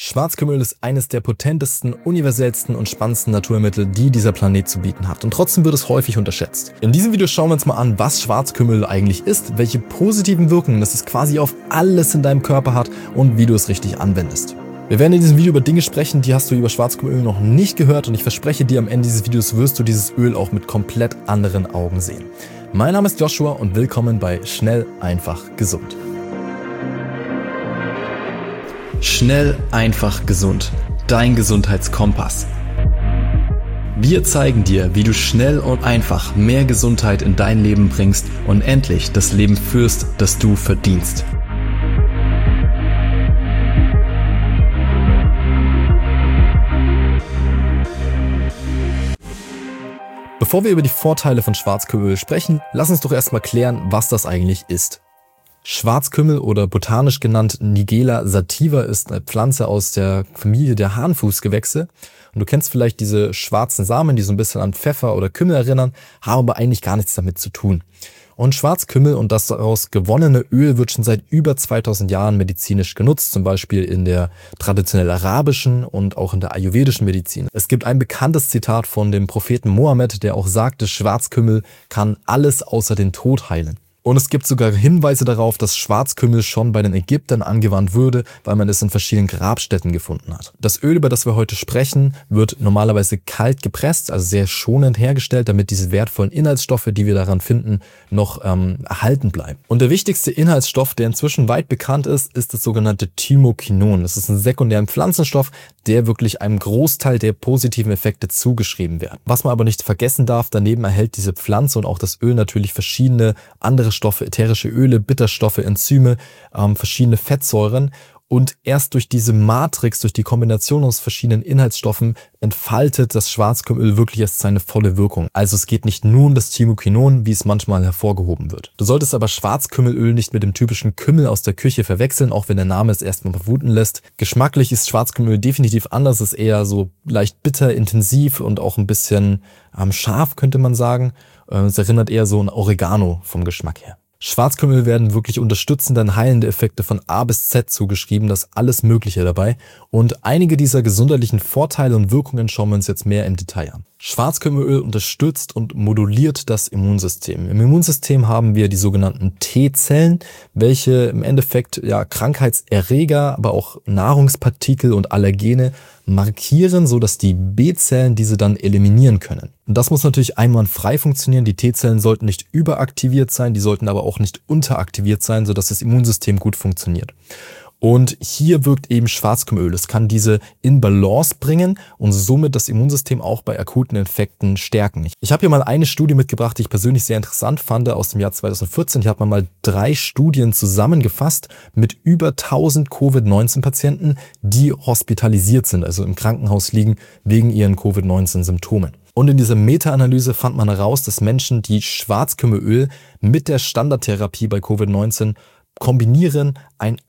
Schwarzkümmelöl ist eines der potentesten, universellsten und spannendsten Naturmittel, die dieser Planet zu bieten hat. Und trotzdem wird es häufig unterschätzt. In diesem Video schauen wir uns mal an, was Schwarzkümmelöl eigentlich ist, welche positiven Wirkungen es quasi auf alles in deinem Körper hat und wie du es richtig anwendest. Wir werden in diesem Video über Dinge sprechen, die hast du über Schwarzkümmelöl noch nicht gehört, und ich verspreche dir, am Ende dieses Videos wirst du dieses Öl auch mit komplett anderen Augen sehen. Mein Name ist Joshua und willkommen bei Schnell, einfach, gesund. Schnell, einfach, gesund. Dein Gesundheitskompass. Wir zeigen dir, wie du schnell und einfach mehr Gesundheit in dein Leben bringst und endlich das Leben führst, das du verdienst. Bevor wir über die Vorteile von Schwarzkümmelöl sprechen, lass uns doch erstmal klären, was das eigentlich ist. Schwarzkümmel oder botanisch genannt Nigella sativa ist eine Pflanze aus der Familie der Hahnenfußgewächse. Und du kennst vielleicht diese schwarzen Samen, die so ein bisschen an Pfeffer oder Kümmel erinnern, haben aber eigentlich gar nichts damit zu tun. Und Schwarzkümmel und das daraus gewonnene Öl wird schon seit über 2000 Jahren medizinisch genutzt, zum Beispiel in der traditionell arabischen und auch in der ayurvedischen Medizin. Es gibt ein bekanntes Zitat von dem Propheten Mohammed, der auch sagte, Schwarzkümmel kann alles außer den Tod heilen. Und es gibt sogar Hinweise darauf, dass Schwarzkümmel schon bei den Ägyptern angewandt wurde, weil man es in verschiedenen Grabstätten gefunden hat. Das Öl, über das wir heute sprechen, wird normalerweise kalt gepresst, also sehr schonend hergestellt, damit diese wertvollen Inhaltsstoffe, die wir daran finden, noch erhalten bleiben. Und der wichtigste Inhaltsstoff, der inzwischen weit bekannt ist, ist das sogenannte Thymokinon. Das ist ein sekundärer Pflanzenstoff, der wirklich einem Großteil der positiven Effekte zugeschrieben wird. Was man aber nicht vergessen darf, daneben erhält diese Pflanze und auch das Öl natürlich verschiedene andere Stoffe, ätherische Öle, Bitterstoffe, Enzyme, verschiedene Fettsäuren. Und erst durch diese Matrix, durch die Kombination aus verschiedenen Inhaltsstoffen entfaltet das Schwarzkümmelöl wirklich erst seine volle Wirkung. Also es geht nicht nur um das Thymokinon, wie es manchmal hervorgehoben wird. Du solltest aber Schwarzkümmelöl nicht mit dem typischen Kümmel aus der Küche verwechseln, auch wenn der Name es erstmal vermuten lässt. Geschmacklich ist Schwarzkümmelöl definitiv anders, es ist eher so leicht bitter, intensiv und auch ein bisschen scharf, könnte man sagen. Es erinnert eher so an Oregano vom Geschmack her. Schwarzkümmel werden wirklich unterstützende und heilende Effekte von A bis Z zugeschrieben, das ist alles Mögliche dabei. Und einige dieser gesundheitlichen Vorteile und Wirkungen schauen wir uns jetzt mehr im Detail an. Schwarzkümmelöl unterstützt und moduliert das Immunsystem. Im Immunsystem haben wir die sogenannten T-Zellen, welche im Endeffekt Krankheitserreger, aber auch Nahrungspartikel und Allergene markieren, sodass die B-Zellen diese dann eliminieren können. Und das muss natürlich einwandfrei funktionieren. Die T-Zellen sollten nicht überaktiviert sein, die sollten aber auch nicht unteraktiviert sein, sodass das Immunsystem gut funktioniert. Und hier wirkt eben Schwarzkümmelöl. Es kann diese in Balance bringen und somit das Immunsystem auch bei akuten Infekten stärken. Ich habe hier mal eine Studie mitgebracht, die ich persönlich sehr interessant fand, aus dem Jahr 2014. Hier hat man mal 3 Studien zusammengefasst mit über 1000 Covid-19-Patienten, die hospitalisiert sind, also im Krankenhaus liegen wegen ihren Covid-19-Symptomen. Und in dieser Meta-Analyse fand man heraus, dass Menschen, die Schwarzkümmelöl mit der Standardtherapie bei Covid-19 kombinieren, ein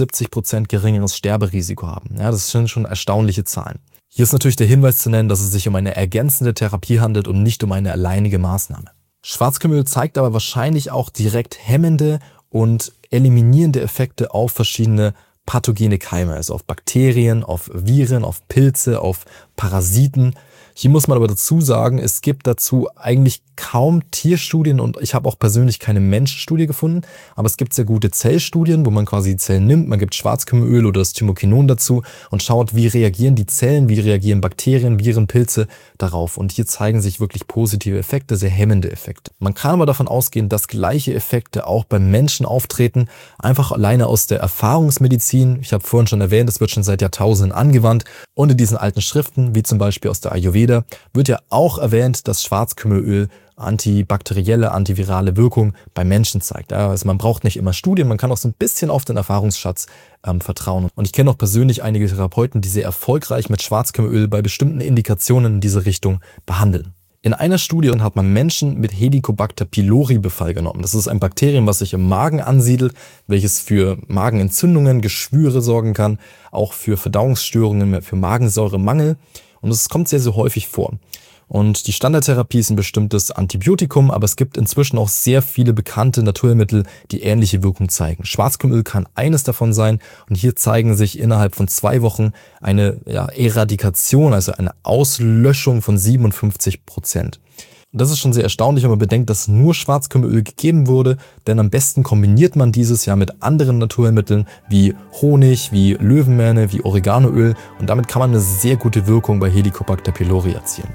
78% geringeres Sterberisiko haben. Ja, das sind schon erstaunliche Zahlen. Hier ist natürlich der Hinweis zu nennen, dass es sich um eine ergänzende Therapie handelt und nicht um eine alleinige Maßnahme. Schwarzkümmelöl zeigt aber wahrscheinlich auch direkt hemmende und eliminierende Effekte auf verschiedene pathogene Keime, also auf Bakterien, auf Viren, auf Pilze, auf Parasiten. Hier muss man aber dazu sagen, es gibt dazu eigentlich kaum Tierstudien und ich habe auch persönlich keine Menschenstudie gefunden, aber es gibt sehr gute Zellstudien, wo man quasi die Zellen nimmt, man gibt Schwarzkümmelöl oder das Thymokinon dazu und schaut, wie reagieren die Zellen, wie reagieren Bakterien, Viren, Pilze darauf. Und hier zeigen sich wirklich positive Effekte, sehr hemmende Effekte. Man kann aber davon ausgehen, dass gleiche Effekte auch beim Menschen auftreten, einfach alleine aus der Erfahrungsmedizin. Ich habe vorhin schon erwähnt, es wird schon seit Jahrtausenden angewandt und in diesen alten Schriften, wie zum Beispiel aus der Ayurveda, wird ja auch erwähnt, dass Schwarzkümmelöl antibakterielle, antivirale Wirkung bei Menschen zeigt. Also man braucht nicht immer Studien, man kann auch so ein bisschen auf den Erfahrungsschatz vertrauen. Und ich kenne auch persönlich einige Therapeuten, die sehr erfolgreich mit Schwarzkümmelöl bei bestimmten Indikationen in diese Richtung behandeln. In einer Studie hat man Menschen mit Helicobacter pylori Befall genommen. Das ist ein Bakterium, was sich im Magen ansiedelt, welches für Magenentzündungen, Geschwüre sorgen kann, auch für Verdauungsstörungen, für Magensäuremangel. Und es kommt sehr, sehr häufig vor. Und die Standardtherapie ist ein bestimmtes Antibiotikum, aber es gibt inzwischen auch sehr viele bekannte Naturheilmittel, die ähnliche Wirkung zeigen. Schwarzkümmelöl kann eines davon sein und hier zeigen sich innerhalb von 2 Wochen eine Eradikation, also eine Auslöschung von 57%. Und das ist schon sehr erstaunlich, wenn man bedenkt, dass nur Schwarzkümmelöl gegeben wurde, denn am besten kombiniert man dieses ja mit anderen Naturheilmitteln wie Honig, wie Löwenmähne, wie Oreganoöl und damit kann man eine sehr gute Wirkung bei Helicobacter pylori erzielen.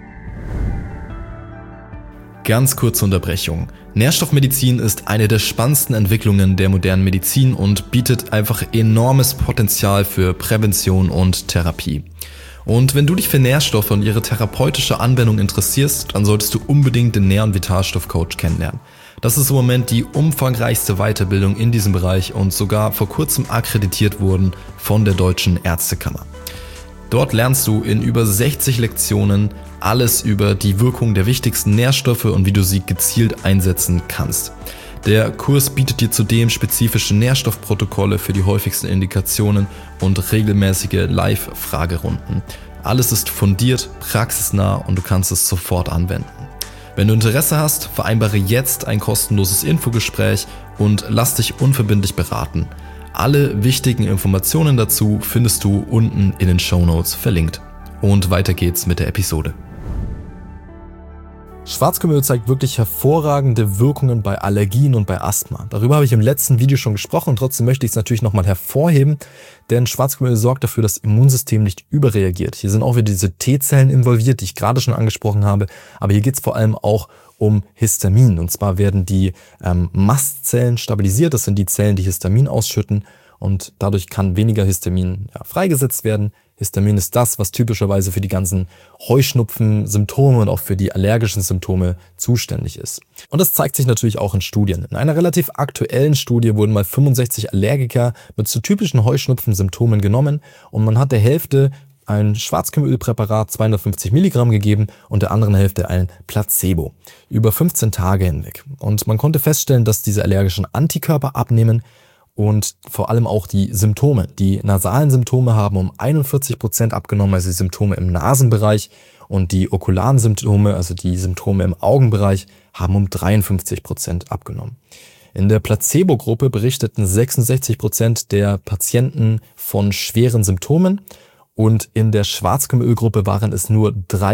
Ganz kurze Unterbrechung. Nährstoffmedizin ist eine der spannendsten Entwicklungen der modernen Medizin und bietet einfach enormes Potenzial für Prävention und Therapie. Und wenn du dich für Nährstoffe und ihre therapeutische Anwendung interessierst, dann solltest du unbedingt den Nähr- und Vitalstoff-Coach kennenlernen. Das ist im Moment die umfangreichste Weiterbildung in diesem Bereich und sogar vor kurzem akkreditiert worden von der Deutschen Ärztekammer. Dort lernst du in über 60 Lektionen alles über die Wirkung der wichtigsten Nährstoffe und wie du sie gezielt einsetzen kannst. Der Kurs bietet dir zudem spezifische Nährstoffprotokolle für die häufigsten Indikationen und regelmäßige Live-Fragerunden. Alles ist fundiert, praxisnah und du kannst es sofort anwenden. Wenn du Interesse hast, vereinbare jetzt ein kostenloses Infogespräch und lass dich unverbindlich beraten. Alle wichtigen Informationen dazu findest du unten in den Shownotes verlinkt. Und weiter geht's mit der Episode. Schwarzkümmelöl zeigt wirklich hervorragende Wirkungen bei Allergien und bei Asthma. Darüber habe ich im letzten Video schon gesprochen, trotzdem möchte ich es natürlich nochmal hervorheben, denn Schwarzkümmelöl sorgt dafür, dass das Immunsystem nicht überreagiert. Hier sind auch wieder diese T-Zellen involviert, die ich gerade schon angesprochen habe, aber hier geht es vor allem auch um Histamin. Und zwar werden die Mastzellen stabilisiert, das sind die Zellen, die Histamin ausschütten und dadurch kann weniger Histamin freigesetzt werden. Histamin ist das, was typischerweise für die ganzen Heuschnupfen-Symptome und auch für die allergischen Symptome zuständig ist. Und das zeigt sich natürlich auch in Studien. In einer relativ aktuellen Studie wurden mal 65 Allergiker mit so typischen Heuschnupfen-Symptomen genommen und man hat der Hälfte ein Schwarzkümmelölpräparat 250 Milligramm gegeben und der anderen Hälfte ein Placebo über 15 Tage hinweg. Und man konnte feststellen, dass diese allergischen Antikörper abnehmen und vor allem auch die Symptome. Die nasalen Symptome haben um 41% abgenommen, also die Symptome im Nasenbereich und die okularen Symptome, also die Symptome im Augenbereich, haben um 53% abgenommen. In der Placebo-Gruppe berichteten 66% der Patienten von schweren Symptomen und in der Schwarzkümmelölgruppe waren es nur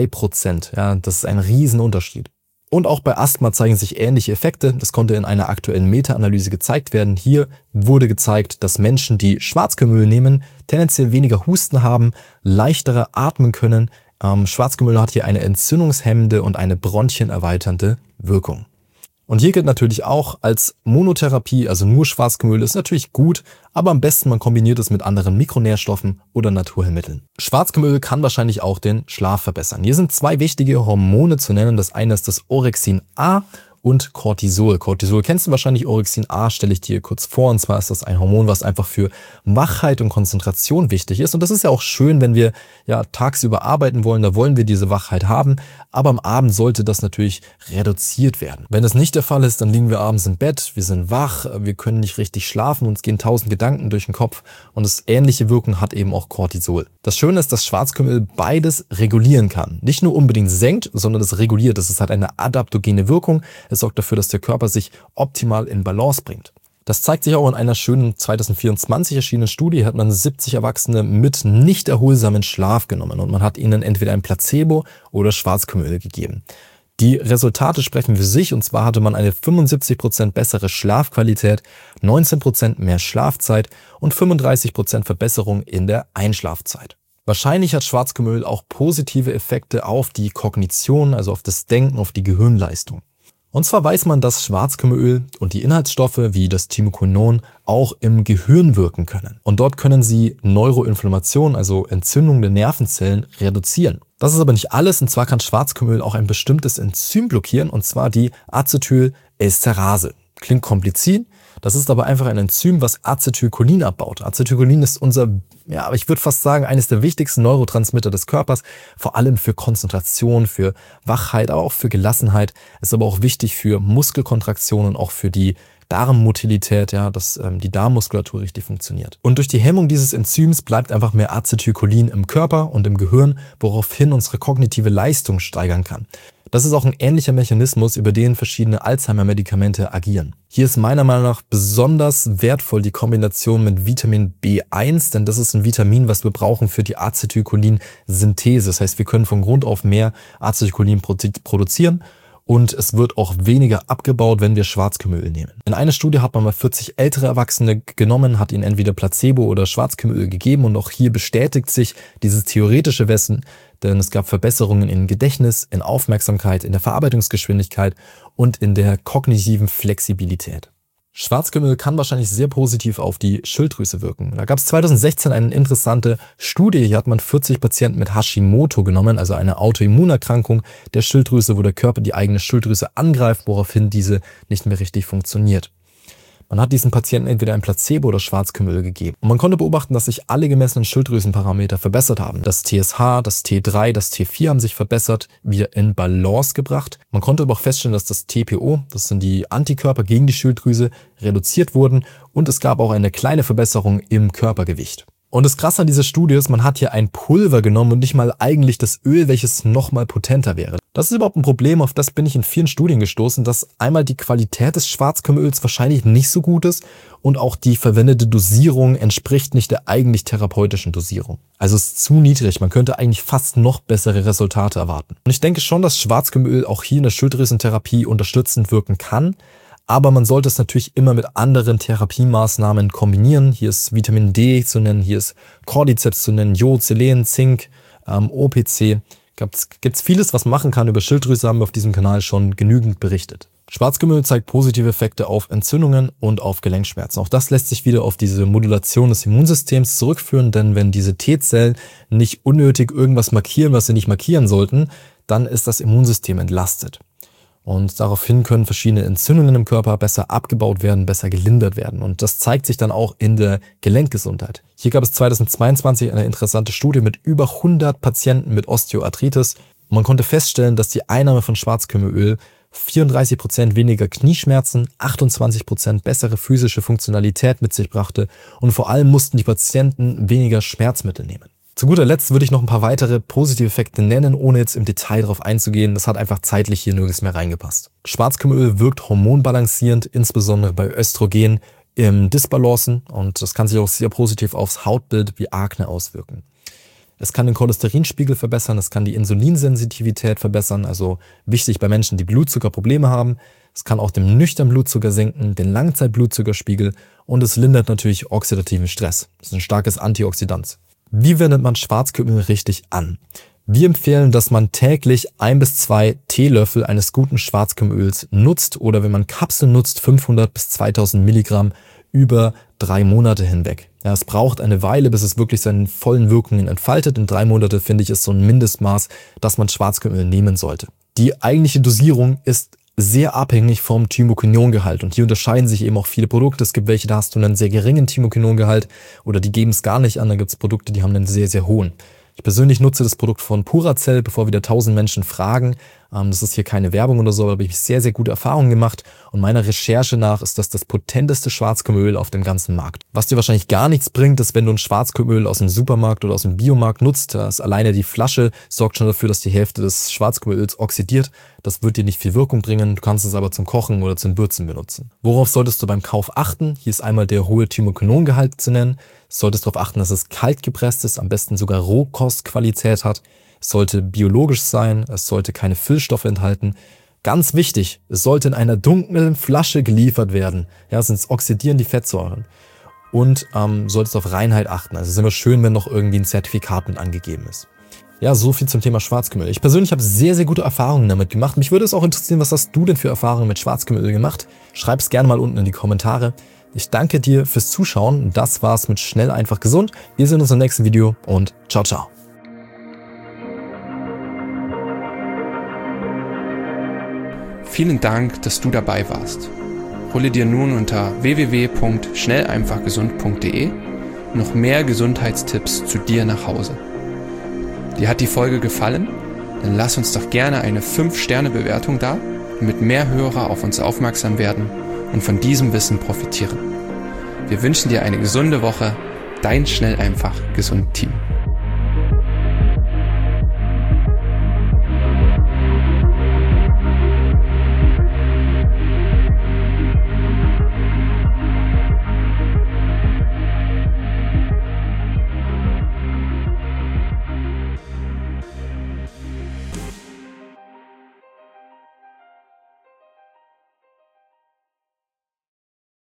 3%. Ja, das ist ein Riesenunterschied. Und auch bei Asthma zeigen sich ähnliche Effekte. Das konnte in einer aktuellen Meta-Analyse gezeigt werden. Hier wurde gezeigt, dass Menschen, die Schwarzkümmelöl nehmen, tendenziell weniger Husten haben, leichtere atmen können. Schwarzkümmelöl hat hier eine entzündungshemmende und eine bronchienerweiternde Wirkung. Und hier gilt natürlich auch als Monotherapie, also nur Schwarzkümmelöl ist natürlich gut, aber am besten man kombiniert es mit anderen Mikronährstoffen oder Naturheilmitteln. Schwarzkümmelöl kann wahrscheinlich auch den Schlaf verbessern. Hier sind 2 wichtige Hormone zu nennen. Das eine ist das Orexin A und Cortisol. Cortisol kennst du wahrscheinlich, Orexin A stelle ich dir kurz vor. Und zwar ist das ein Hormon, was einfach für Wachheit und Konzentration wichtig ist. Und das ist ja auch schön, wenn wir tagsüber arbeiten wollen, da wollen wir diese Wachheit haben. Aber am Abend sollte das natürlich reduziert werden. Wenn das nicht der Fall ist, dann liegen wir abends im Bett, wir sind wach, wir können nicht richtig schlafen, uns gehen 1000 Gedanken durch den Kopf. Und das ähnliche Wirkung hat eben auch Cortisol. Das Schöne ist, dass Schwarzkümmelöl beides regulieren kann. Nicht nur unbedingt senkt, sondern es reguliert. Das hat eine adaptogene Wirkung. Es sorgt dafür, dass der Körper sich optimal in Balance bringt. Das zeigt sich auch in einer schönen 2024 erschienenen Studie, hat man 70 Erwachsene mit nicht erholsamen Schlaf genommen und man hat ihnen entweder ein Placebo oder Schwarzkümmelöl gegeben. Die Resultate sprechen für sich und zwar hatte man eine 75% bessere Schlafqualität, 19% mehr Schlafzeit und 35% Verbesserung in der Einschlafzeit. Wahrscheinlich hat Schwarzkümmelöl auch positive Effekte auf die Kognition, also auf das Denken, auf die Gehirnleistung. Und zwar weiß man, dass Schwarzkümmelöl und die Inhaltsstoffe wie das Thymokinon auch im Gehirn wirken können. Und dort können sie Neuroinflammation, also Entzündung der Nervenzellen, reduzieren. Das ist aber nicht alles, und zwar kann Schwarzkümmelöl auch ein bestimmtes Enzym blockieren, und zwar die Acetylesterase. Klingt kompliziert, das ist aber einfach ein Enzym, was Acetylcholin abbaut. Acetylcholin ist unser, ich würde fast sagen, eines der wichtigsten Neurotransmitter des Körpers, vor allem für Konzentration, für Wachheit, aber auch für Gelassenheit. Ist aber auch wichtig für Muskelkontraktion und auch für die Darmmotilität, ja, dass die Darmmuskulatur richtig funktioniert. Und durch die Hemmung dieses Enzyms bleibt einfach mehr Acetylcholin im Körper und im Gehirn, woraufhin unsere kognitive Leistung steigern kann. Das ist auch ein ähnlicher Mechanismus, über den verschiedene Alzheimer-Medikamente agieren. Hier ist meiner Meinung nach besonders wertvoll die Kombination mit Vitamin B1, denn das ist ein Vitamin, was wir brauchen für die Acetylcholin-Synthese. Das heißt, wir können von Grund auf mehr Acetylcholin produzieren. Und es wird auch weniger abgebaut, wenn wir Schwarzkümmelöl nehmen. In einer Studie hat man mal 40 ältere Erwachsene genommen, hat ihnen entweder Placebo oder Schwarzkümmelöl gegeben und auch hier bestätigt sich dieses theoretische Wissen, denn es gab Verbesserungen in Gedächtnis, in Aufmerksamkeit, in der Verarbeitungsgeschwindigkeit und in der kognitiven Flexibilität. Schwarzkümmel kann wahrscheinlich sehr positiv auf die Schilddrüse wirken. Da gab es 2016 eine interessante Studie. Hier hat man 40 Patienten mit Hashimoto genommen, also eine Autoimmunerkrankung der Schilddrüse, wo der Körper die eigene Schilddrüse angreift, woraufhin diese nicht mehr richtig funktioniert. Man hat diesen Patienten entweder ein Placebo oder Schwarzkümmelöl gegeben. Und man konnte beobachten, dass sich alle gemessenen Schilddrüsenparameter verbessert haben. Das TSH, das T3, das T4 haben sich verbessert, wieder in Balance gebracht. Man konnte aber auch feststellen, dass das TPO, das sind die Antikörper gegen die Schilddrüse, reduziert wurden und es gab auch eine kleine Verbesserung im Körpergewicht. Und das Krasse an dieser Studie ist, man hat hier ein Pulver genommen und nicht mal eigentlich das Öl, welches nochmal potenter wäre. Das ist überhaupt ein Problem, auf das bin ich in vielen Studien gestoßen, dass einmal die Qualität des Schwarzkümmelöls wahrscheinlich nicht so gut ist und auch die verwendete Dosierung entspricht nicht der eigentlich therapeutischen Dosierung. Also es ist zu niedrig, man könnte eigentlich fast noch bessere Resultate erwarten. Und ich denke schon, dass Schwarzkümmelöl auch hier in der Schilddrüsentherapie unterstützend wirken kann. Aber man sollte es natürlich immer mit anderen Therapiemaßnahmen kombinieren. Hier ist Vitamin D zu nennen, hier ist Cordyceps zu nennen, Jod, Selen, Zink, OPC. Gibt's vieles, was man machen kann. Über Schilddrüse haben wir auf diesem Kanal schon genügend berichtet. Schwarzkümmel zeigt positive Effekte auf Entzündungen und auf Gelenkschmerzen. Auch das lässt sich wieder auf diese Modulation des Immunsystems zurückführen, denn wenn diese T-Zellen nicht unnötig irgendwas markieren, was sie nicht markieren sollten, dann ist das Immunsystem entlastet. Und daraufhin können verschiedene Entzündungen im Körper besser abgebaut werden, besser gelindert werden. Und das zeigt sich dann auch in der Gelenkgesundheit. Hier gab es 2022 eine interessante Studie mit über 100 Patienten mit Osteoarthritis. Und man konnte feststellen, dass die Einnahme von Schwarzkümmelöl 34% weniger Knieschmerzen, 28% bessere physische Funktionalität mit sich brachte. Und vor allem mussten die Patienten weniger Schmerzmittel nehmen. Zu guter Letzt würde ich noch ein paar weitere positive Effekte nennen, ohne jetzt im Detail darauf einzugehen. Das hat einfach zeitlich hier nirgends mehr reingepasst. Schwarzkümmelöl wirkt hormonbalancierend, insbesondere bei Östrogen im Disbalancen und das kann sich auch sehr positiv aufs Hautbild wie Akne auswirken. Es kann den Cholesterinspiegel verbessern, es kann die Insulinsensitivität verbessern, also wichtig bei Menschen, die Blutzuckerprobleme haben. Es kann auch den nüchternen Blutzucker senken, den Langzeitblutzuckerspiegel und es lindert natürlich oxidativen Stress. Das ist ein starkes Antioxidant. Wie wendet man Schwarzkümmel richtig an? Wir empfehlen, dass man täglich 1 bis 2 Teelöffel eines guten Schwarzkümmelöls nutzt oder wenn man Kapseln nutzt, 500 bis 2000 Milligramm über 3 Monate hinweg. Ja, es braucht eine Weile, bis es wirklich seine vollen Wirkungen entfaltet. In 3 Monate, finde ich, ist so ein Mindestmaß, dass man Schwarzkümmel nehmen sollte. Die eigentliche Dosierung ist sehr abhängig vom Thymokinongehalt und hier unterscheiden sich eben auch viele Produkte. Es gibt welche, da hast du einen sehr geringen Thymokinongehalt oder die geben es gar nicht an. Da gibt es Produkte, die haben einen sehr, sehr hohen. Ich persönlich nutze das Produkt von Puracell, bevor wieder 1000 Menschen fragen. Das ist hier keine Werbung oder so, aber da habe ich sehr, sehr gute Erfahrungen gemacht. Und meiner Recherche nach ist das das potenteste Schwarzkümmelöl auf dem ganzen Markt. Was dir wahrscheinlich gar nichts bringt, ist, wenn du ein Schwarzkümmelöl aus dem Supermarkt oder aus dem Biomarkt nutzt. Das alleine die Flasche sorgt schon dafür, dass die Hälfte des Schwarzkümmelöls oxidiert. Das wird dir nicht viel Wirkung bringen. Du kannst es aber zum Kochen oder zum Würzen benutzen. Worauf solltest du beim Kauf achten? Hier ist einmal der hohe Thymokinongehalt zu nennen. Du solltest darauf achten, dass es kalt gepresst ist, am besten sogar Rohkostqualität hat. Es sollte biologisch sein, es sollte keine Füllstoffe enthalten. Ganz wichtig, es sollte in einer dunklen Flasche geliefert werden. Ja, sonst oxidieren die Fettsäuren. Und solltest auf Reinheit achten. Also es ist immer schön, wenn noch irgendwie ein Zertifikat mit angegeben ist. Ja, so viel zum Thema Schwarzkümmel. Ich persönlich habe sehr, sehr gute Erfahrungen damit gemacht. Mich würde es auch interessieren, was hast du denn für Erfahrungen mit Schwarzkümmelöl gemacht? Schreib es gerne mal unten in die Kommentare. Ich danke dir fürs Zuschauen. Das war's mit Schnell, einfach, gesund. Wir sehen uns im nächsten Video und ciao, ciao. Vielen Dank, dass du dabei warst. Hole dir nun unter www.schnelleinfachgesund.de noch mehr Gesundheitstipps zu dir nach Hause. Dir hat die Folge gefallen? Dann lass uns doch gerne eine 5-Sterne-Bewertung da, damit mehr Hörer auf uns aufmerksam werden und von diesem Wissen profitieren. Wir wünschen dir eine gesunde Woche. Dein Schnell einfach gesund Team.